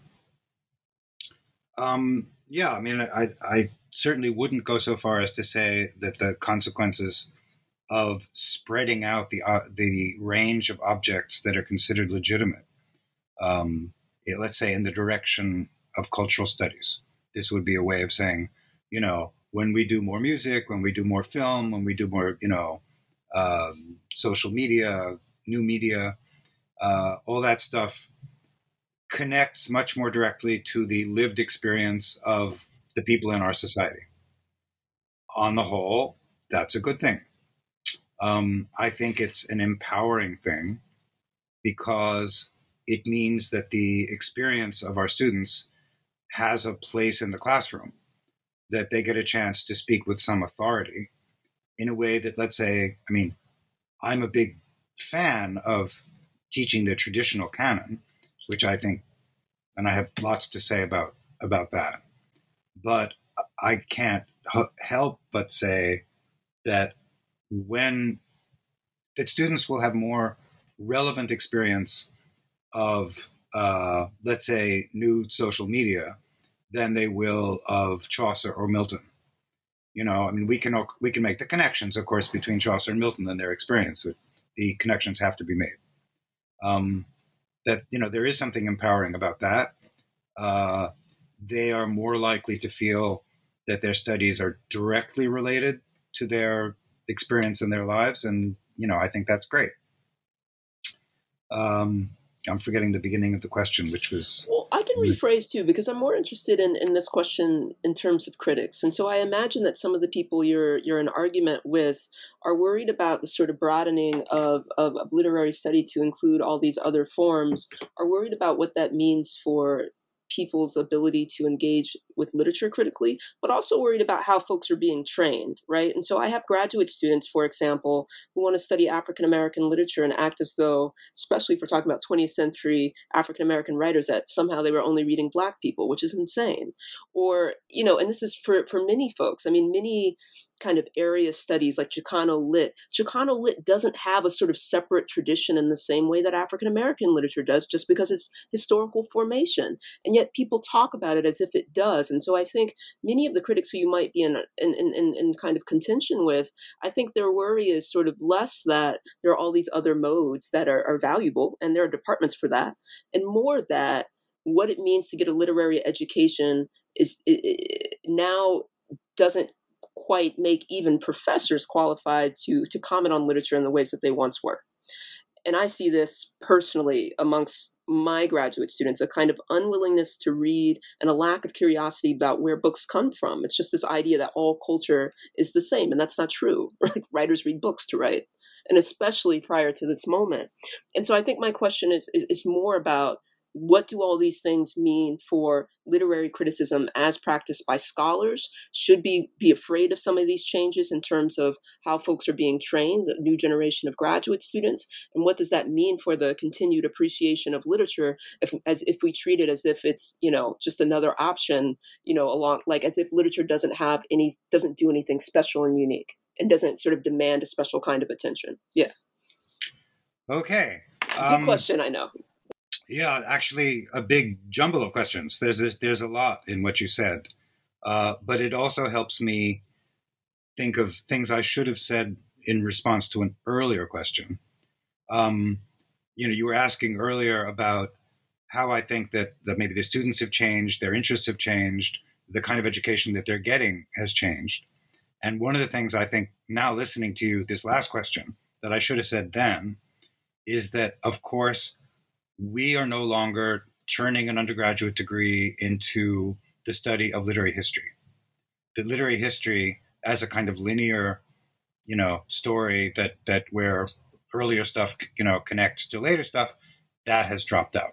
I certainly wouldn't go so far as to say that the consequences of spreading out the range of objects that are considered legitimate, let's say in the direction of cultural studies. This would be a way of saying, when we do more music, when we do more film, when we do more, social media, new media, all that stuff connects much more directly to the lived experience of the people in our society. On the whole, that's a good thing. I think it's an empowering thing because it means that the experience of our students has a place in the classroom, that they get a chance to speak with some authority in a way that, let's say, I'm a big fan of teaching the traditional canon, which I think and I have lots to say about that. But I can't help but say that students will have more relevant experience of, let's say, new social media than they will of Chaucer or Milton. You know, I mean, we can make the connections, of course, between Chaucer and Milton and their experience. The connections have to be made. That, you know, there is something empowering about that. They are more likely to feel that their studies are directly related to their experience in their lives. And, you know, I think that's great. I'm forgetting the beginning of the question, which was... Well, I can rephrase too, because I'm more interested in this question in terms of critics. And so I imagine that some of the people you're in argument with are worried about the sort of broadening of literary study to include all these other forms, are worried about what that means for people's ability to engage with literature critically, but also worried about how folks are being trained, right? And so I have graduate students, for example, who want to study African-American literature and act as though, especially if we're talking about 20th century African-American writers, that somehow they were only reading Black people, which is insane. Or, you know, and this is for many folks. I mean, many kind of area studies like Chicano Lit. Chicano Lit doesn't have a sort of separate tradition in the same way that African-American literature does, just because it's historical formation. And yet people talk about it as if it does. And so I think many of the critics who you might be in kind of contention with, I think their worry is sort of less that there are all these other modes that are valuable, and there are departments for that, and more that what it means to get a literary education is now doesn't quite make even professors qualified to comment on literature in the ways that they once were. And I see this personally amongst my graduate students, a kind of unwillingness to read and a lack of curiosity about where books come from. It's just this idea that all culture is the same, and that's not true. Right? Writers read books to write, and especially prior to this moment. And so I think my question is more about, what do all these things mean for literary criticism as practiced by scholars? Should be afraid of some of these changes in terms of how folks are being trained, the new generation of graduate students? And what does that mean for the continued appreciation of literature if we treat it as if it's, you know, just another option, you know, along, like as if literature doesn't do anything special and unique and doesn't sort of demand a special kind of attention? Yeah. Okay. Big question, I know. Yeah, actually, a big jumble of questions. There's a lot in what you said, but it also helps me think of things I should have said in response to an earlier question. You know, you were asking earlier about how I think that maybe the students have changed, their interests have changed, the kind of education that they're getting has changed. And one of the things I think now, listening to you, this last question, that I should have said then, is that, of course, we are no longer turning an undergraduate degree into the study of literary history. The literary history as a kind of linear, you know, story that where earlier stuff, you know, connects to later stuff, that has dropped out.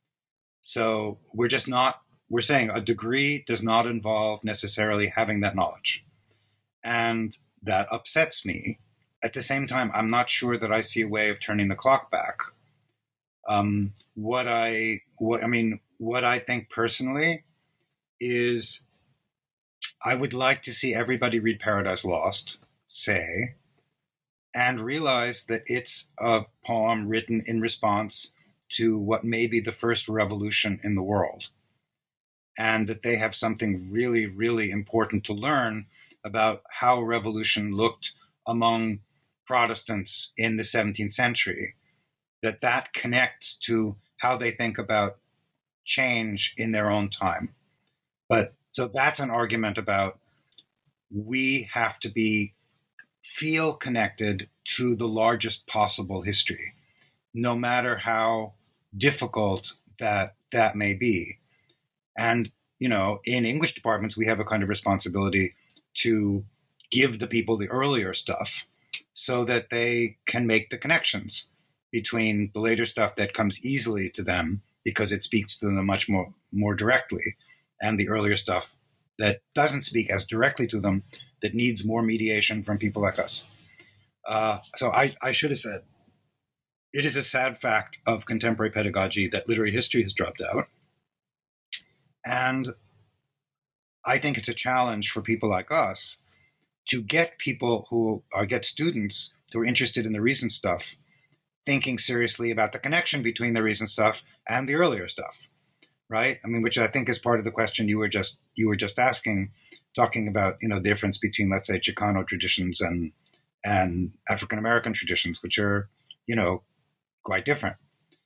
So we're saying a degree does not involve necessarily having that knowledge. And that upsets me. At the same time, I'm not sure that I see a way of turning the clock back. What I think personally is I would like to see everybody read Paradise Lost, say, and realize that it's a poem written in response to what may be the first revolution in the world, and that they have something really, really important to learn about how revolution looked among Protestants in the 17th century. That connects to how they think about change in their own time. But so that's an argument about we have to feel connected to the largest possible history, no matter how difficult that may be. And, you know, in English departments, we have a kind of responsibility to give the people the earlier stuff so that they can make the connections between the later stuff that comes easily to them because it speaks to them much more directly, and the earlier stuff that doesn't speak as directly to them, that needs more mediation from people like us. So I should have said, it is a sad fact of contemporary pedagogy that literary history has dropped out. And I think it's a challenge for people like us to get get students who are interested in the recent stuff thinking seriously about the connection between the recent stuff and the earlier stuff, right? I mean, which I think is part of the question you were just asking, talking about, the difference between, let's say, Chicano traditions and African American traditions, which are, quite different.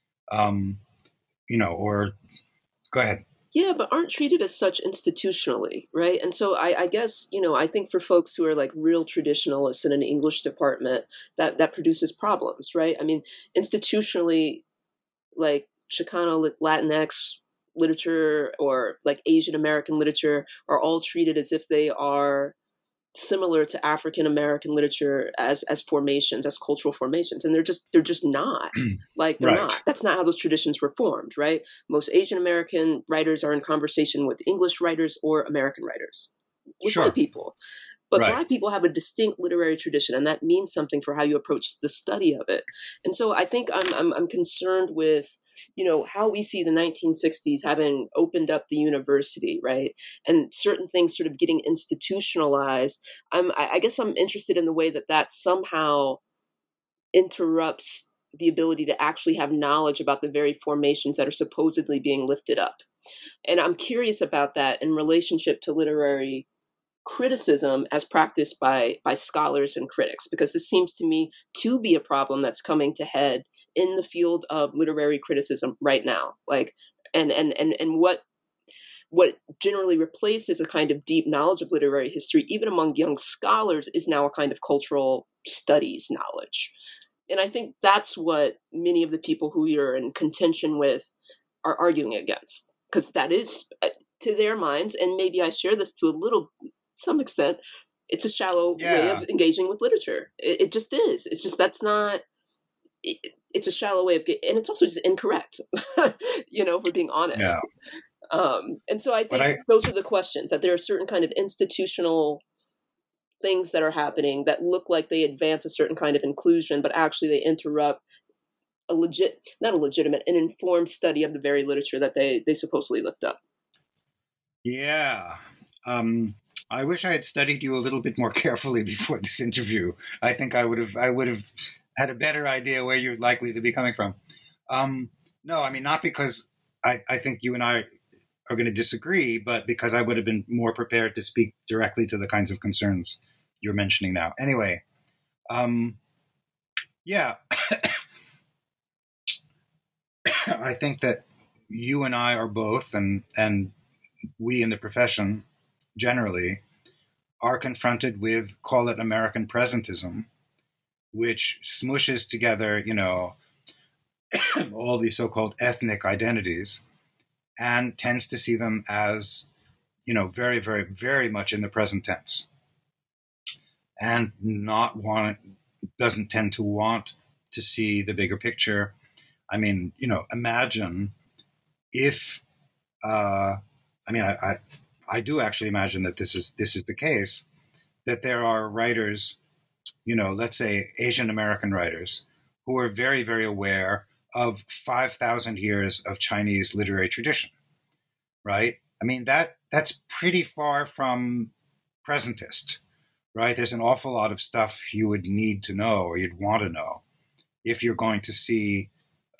Or go ahead. Yeah, but aren't treated as such institutionally, right? And so I guess, I think for folks who are like real traditionalists in an English department, that produces problems, right? I mean, institutionally, like Chicano, Latinx literature or like Asian American literature are all treated as if they are similar to African American literature as formations, as cultural formations, and they're just not. Like they're Right. not. That's not how those traditions were formed, right? Most Asian American writers are in conversation with English writers or American writers, with Sure. white people. But Right. Black people have a distinct literary tradition, and that means something for how you approach the study of it. And so I think I'm concerned with, how we see the 1960s having opened up the university, right? And certain things sort of getting institutionalized. I guess I'm interested in the way that somehow interrupts the ability to actually have knowledge about the very formations that are supposedly being lifted up. And I'm curious about that in relationship to literary criticism as practiced by scholars and critics, because this seems to me to be a problem that's coming to head in the field of literary criticism right now. Like, and what generally replaces a kind of deep knowledge of literary history, even among young scholars, is now a kind of cultural studies knowledge. And I think that's what many of the people who you're in contention with are arguing against, because that is, to their minds, and maybe I share this to some extent, it's a shallow way of engaging with literature. It just is. It's just, that's not, it's a shallow way of and it's also just incorrect, if we're being honest. Yeah. And so I think those are the questions, that there are certain kind of institutional things that are happening that look like they advance a certain kind of inclusion, but actually they interrupt an informed study of the very literature that they supposedly lift up. Yeah. I wish I had studied you a little bit more carefully before this interview. I think I would have had a better idea where you're likely to be coming from. No, I mean, not because I think you and I are going to disagree, but because I would have been more prepared to speak directly to the kinds of concerns you're mentioning now. Anyway, yeah, I think that you and I are both, and we in the profession generally are confronted with, call it American presentism, which smooshes together, all these so-called ethnic identities and tends to see them as, very, very, very much in the present tense, and doesn't tend to want to see the bigger picture. I mean, imagine if, I do actually imagine that this is the case, that there are writers, let's say Asian American writers, who are very, very aware of 5,000 years of Chinese literary tradition, right? I mean, that's pretty far from presentist, right? There's an awful lot of stuff you would need to know, or you'd want to know, if you're going to see,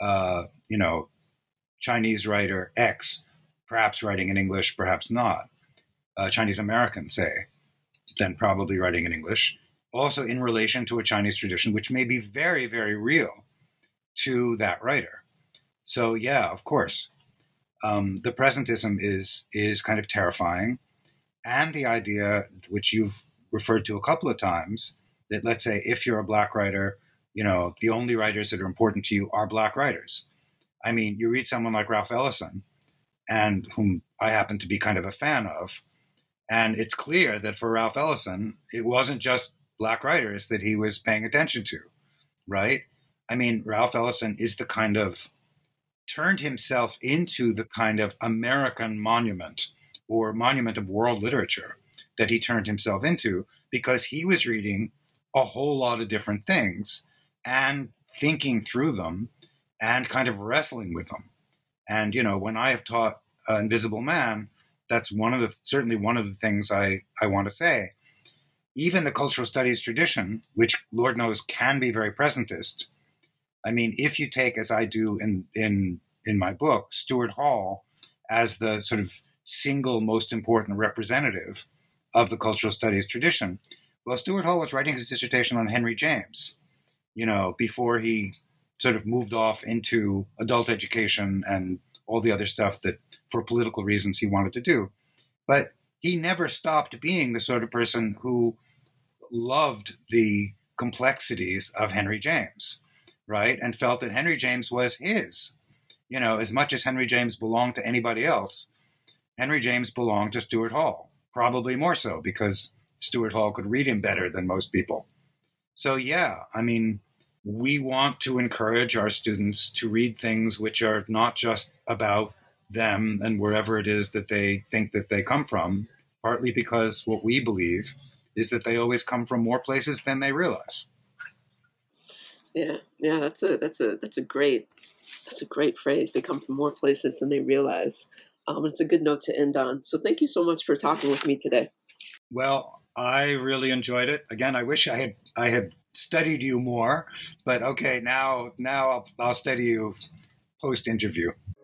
Chinese writer X, perhaps writing in English, perhaps not. Chinese American, say, then probably writing in English, also in relation to a Chinese tradition, which may be very, very real to that writer. So, yeah, of course, the presentism is kind of terrifying. And the idea, which you've referred to a couple of times, that let's say if you're a Black writer, the only writers that are important to you are Black writers. I mean, you read someone like Ralph Ellison, and whom I happen to be kind of a fan of, and it's clear that for Ralph Ellison, it wasn't just Black writers that he was paying attention to, right? I mean, Ralph Ellison is turned himself into the kind of American monument, or monument of world literature, that he turned himself into, because he was reading a whole lot of different things and thinking through them and kind of wrestling with them. And, when I have taught Invisible Man, that's certainly one of the things I want to say. Even the cultural studies tradition, which Lord knows can be very presentist. I mean, if you take, as I do in my book, Stuart Hall as the sort of single most important representative of the cultural studies tradition, well, Stuart Hall was writing his dissertation on Henry James, before he sort of moved off into adult education and all the other stuff that, for political reasons, he wanted to do. But he never stopped being the sort of person who loved the complexities of Henry James, right? And felt that Henry James was his. As much as Henry James belonged to anybody else, Henry James belonged to Stuart Hall, probably more so because Stuart Hall could read him better than most people. So, yeah, I mean, we want to encourage our students to read things which are not just about them and wherever it is that they think that they come from, partly because what we believe is that they always come from more places than they realize. Yeah, that's a great phrase. They come from more places than they realize. It's a good note to end on. So thank you so much for talking with me today. Well, I really enjoyed it. Again, I wish I had studied you more, but okay, now I'll study you post-interview.